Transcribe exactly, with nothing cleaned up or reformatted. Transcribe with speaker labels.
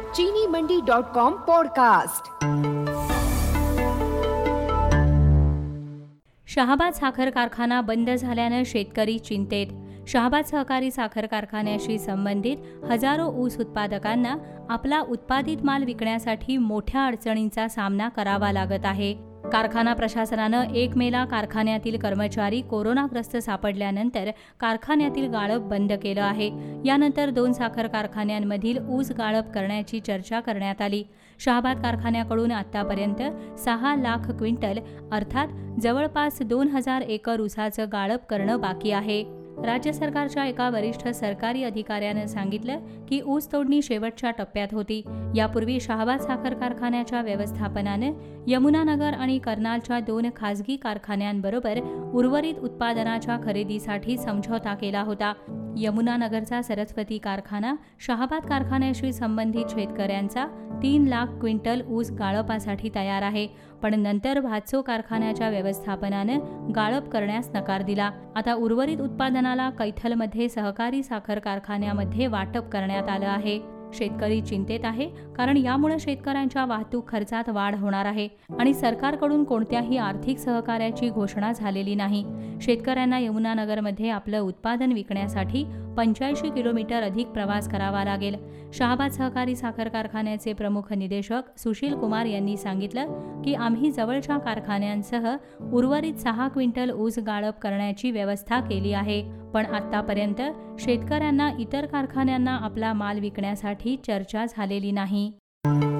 Speaker 1: चीनी Mandi dot com podcast.
Speaker 2: Shahabad साखर कारखाना बंद झाल्यानं शेतकरी चिंतेत। शहाबाद सहकारी साखर कारखान्याशी संबंधित हजारो ऊस उत्पादकांना आपला उत्पादित माल विकण्यासाठी मोठ्या अडचणींचा सामना करावा लागत आहे। कारखाना प्रशासनानं एक मेला कारखान्यातील कर्मचारी कोरोनाग्रस्त सापडल्यानंतर कारखान्यातील गाळप बंद केलं आहे। यानंतर दोन साखर कारखान्यांमधील ऊस गाळप करण्याची चर्चा करण्यात आली। शहाबाद कारखान्याकडून आतापर्यंत सहा लाख क्विंटल अर्थात जवळपास दोन हजार एकर ऊसाचं गाळप करणं बाकी आहे। राज्य सरकारच्या एका वरिष्ठ सरकारी अधिकाऱ्यानं सांगितलं की ऊस तोडणी शेवटच्या टप्प्यात होती। यापूर्वी शहाबाद साखर कारखान्याच्या व्यवस्थापनानं यमुनानगर आणि कर्नालच्या दोन खासगी कारखान्यांबरोबर उर्वरित उत्पादनाच्या खरेदीसाठी समझोता केला होता। यमुनानगरचा सरस्वती कारखाना शहाबाद कारखान्याशी संबंधित शेतकऱ्यांचा तीन लाख क्विंटल ऊस गाळपासाठी तयार आहे, पण नंतर भातसो कारखान्याच्या व्यवस्थापनानं गाळप करण्यास नकार दिला। आता उर्वरित उत्पादनाला कैथलमध्ये सहकारी साखर कारखान्यामध्ये वाटप करण्यात आलं आहे। शेतकरी चिंतेत आहे, कारण यामुळे शेतकऱ्यांच्या वाहतूक खर्चात वाढ होणार आहे आणि सरकारकडून कोणत्याही आर्थिक सहकार्याची घोषणा झालेली नाही। शेतकऱ्यांना यमुनानगरमध्ये आपलं उत्पादन विकण्यासाठी पंच्याऐंशी किलोमीटर अधिक प्रवास करावा लागेल। शहाबाद सहकारी साखर कारखान्याचे प्रमुख निदेशक सुशील कुमार यांनी सांगितलं की आम्ही जवळच्या कारखान्यांसह उर्वरित सहा क्विंटल ऊस गाळप करण्याची व्यवस्था केली आहे, पण आतापर्यंत शेतकऱ्यांना इतर कारखान्यांना आपला माल विकण्यासाठी चर्चा झालेली नाही।